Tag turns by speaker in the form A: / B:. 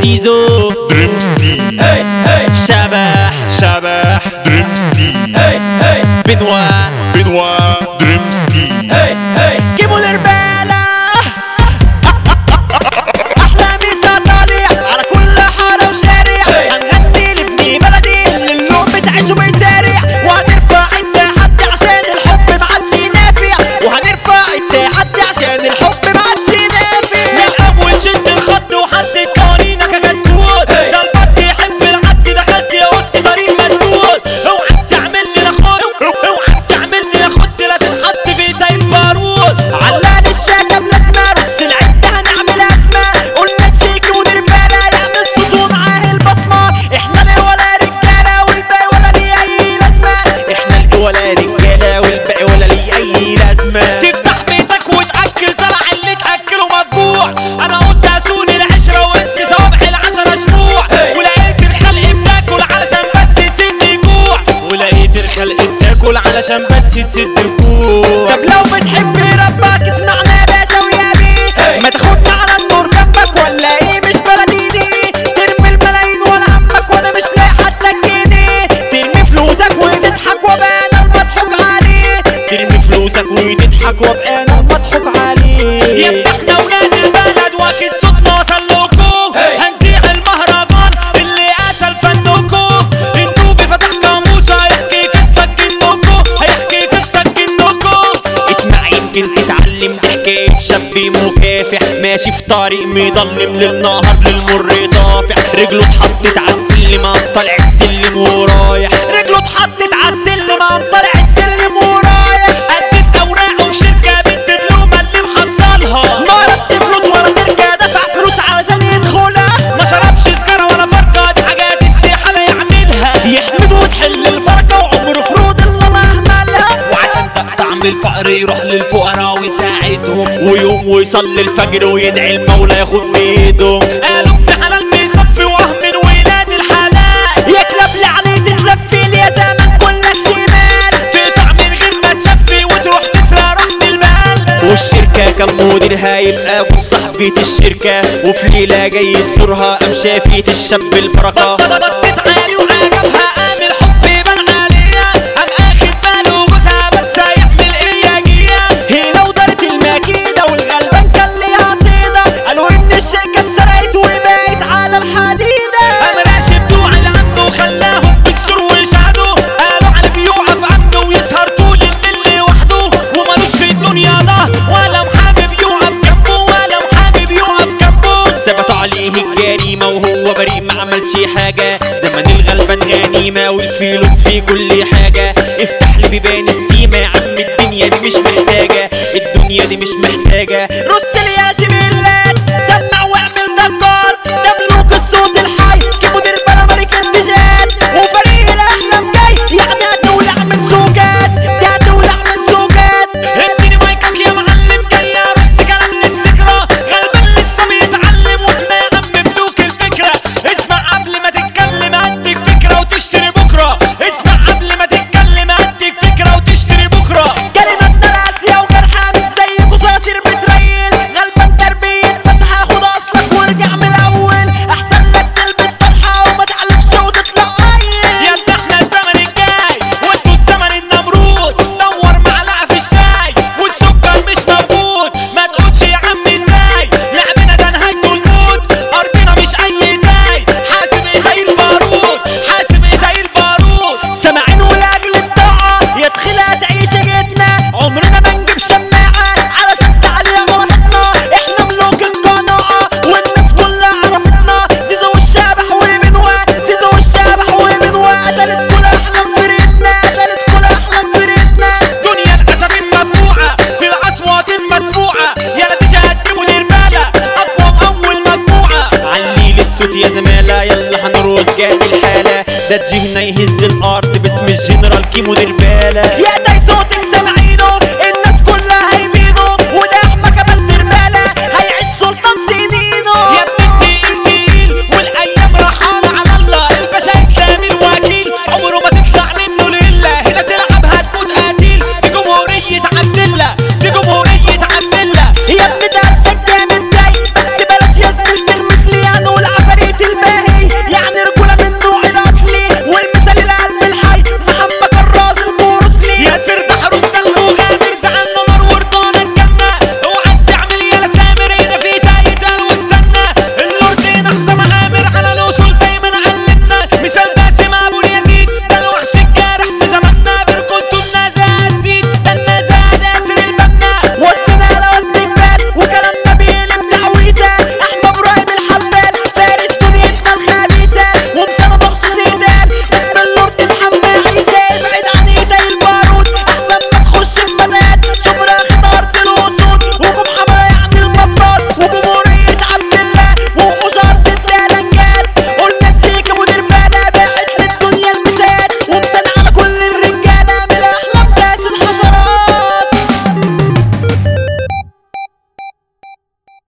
A: زيزو
B: دريمستي
A: شبح
B: دريمستي
A: بنوا
B: دريمستي
A: جيبوا الربالة أحلامي سطالع على كل حارة وشارع هنغني لابني بلدي اللي اليوم بتعيشه بيسارع وهنرفع التحدي عشان الحب معادش نافع وهنرفع التحدي عشان الحب معادش نافع من أول شد الخط وحدد قوانينك يا كتكوت ده البط يحب العد دخلت يا قلت طريق مسدود اوعى تعملني لاخد اوعى تعملني لاخد لا تتحط في ايدي البارود علان الشاشة بلازمة رص العدة هنعمل أزمة قلنا تشيك مدير بالا يعمل صوت ومعاه البصمة احنا اللي ولا رجالة والباقي ولا ليه أي لازمة احنا اللي ولا رجالة والباقي ولا ليه أي لازمة تفتح بيتك وتأكل زرع اللي تأكله مفجوع أنا قلت أسون العشرة وأنت صوابع العشرة شموع ولقيت الخلق بتاكل علشان بس تسد جوع ولقيت الخلق بتاكل علشان بس تسد جوع طب لو بتحب ربك اسمعنا يا باشا ويا بيه ما تاخدنا على النور جنبك ولا ايه مش بلدي دي ترمي الملايين ولا همك وانا مش لاقي حتى الجنيه ترمي فلوسك وتضحك وابقى انا المضحوك عليه ترمي فلوسك وتضحك وابقى انا المضحوك عليه يا احنا ولاد البلد واكيد صوتنا وصل لكم هنذيع المهرجان اللي قتل فنكم النوبي فتح قاموسه هيحكي قصه جنكم هيحكي قصه جنكم اسمع يمكن تتعلم حكايه شاب مكافح ماشي في طريق مضلم للنهار للمر طافع رجله اتحطت على السلم قام طالع السلم ورايح رجله اتحطت على السلم قام طالع السلم ورايح قدت اوراقه وشركه بنت بلومه اللي محصلها ما رص فلوس ولا تركه دفع فلوس علشان يدخلها ما شربش سجاره ولا فرقه دي حاجات استحاله يعملها يحمد وتحل البركه وعمره فروض الله ما اهملها وعشان طعم الفقر يروح للفقراء ويساعدهم ويقوم ويصلي الفجر ويدعي المولى ياخد بايدهم قالوا ابن حلال بيصفي وهم من ولاد الحلال يا كلاب اللي عليه تتلفي يا زمن كلك شمال تقطع من غير ما تشفي وتروح تسرق راحة البال والشركة كان مديرها يبقى جوز صاحبة الشركة وفي ليلة جاي تزورها قام شافت الشاب البركة بصت عالي وعجبها قام الحب بان عليها قام اخد باله جوزها بس هيعمل ايه يا جيها هنا ودارت المكيدة والغلبان كان ليها صيدة قالوا ان الشركة اتسرقت وبقت على الحديدة قام راشد بتوع الامن وخلاهم بالسور ويشهدوا قالوا على بيقف امن ويسهر طول الليل لوحده ومالوش في الدنيا ده ولا محامي بيقف جنبه ولا محامي بيقف جنبه ثبتوا عليه الجريمة وهو بريء ما عملش حاجة زمن الغلبان غنيمة والفلوس في كل حاجة افتح لي بيبان السيما يا عم الدنيا دي مش محتاجة الدنيا دي مش محتاجة رص لي يا شبيلات سمع واعمل ضجات ده ملوك الصوت الحي كمدير بلا ملك انتجات وفريق الاحلام جاي يعني هتولع من زوجات دي هتولع من زوجات اديني مايكك يا معلم جاي ارص كلام للذكرى غلبان لسه بيتعلم واحنا يا عم ملوك الفكرة اسمع قبل ما تتكلم اديك فكرة وتشتري بكرة اسمع قبل ما تتكلم اديك فكرة وتشتري بكرة كلماتنا راسية وجرحة مش زي قصاصير بتريل غلبان تربية بس هاخد اصلك وارجع من الاول احسن لك تلبس طرحة وما تعلفش وتطلع عيل يا احنا الزمن الجاي وانتوا الزمن النمرود دور معلقة في الشاي والسكر مش موجود ما تقولش يا عم ازاي لعبنا ده نهايته الموت ارضنا مش اي داي حاسب ايدي البارود حاسب ايدي البارود سامعين ولاجل الطاعة يا تخيلها تعيش جدنا عمرنا ما نجيب شماعة علشان تعليها غلطتنا احنا ملوك القناعة والناس كلها عرفتنا زيزو والشبح وبنوا زيزو والشبح وبنوا قتلت كل احلام فرقتنا قتلت كل احلام فرقتنا دنيا الاسفين مفقوعة في الاصوات المسموعة يلا تشهد مدير بالا اقوى اول مجموعة علي للصوت يا زمالة يلا هنرقص جات الحالة ده تجينا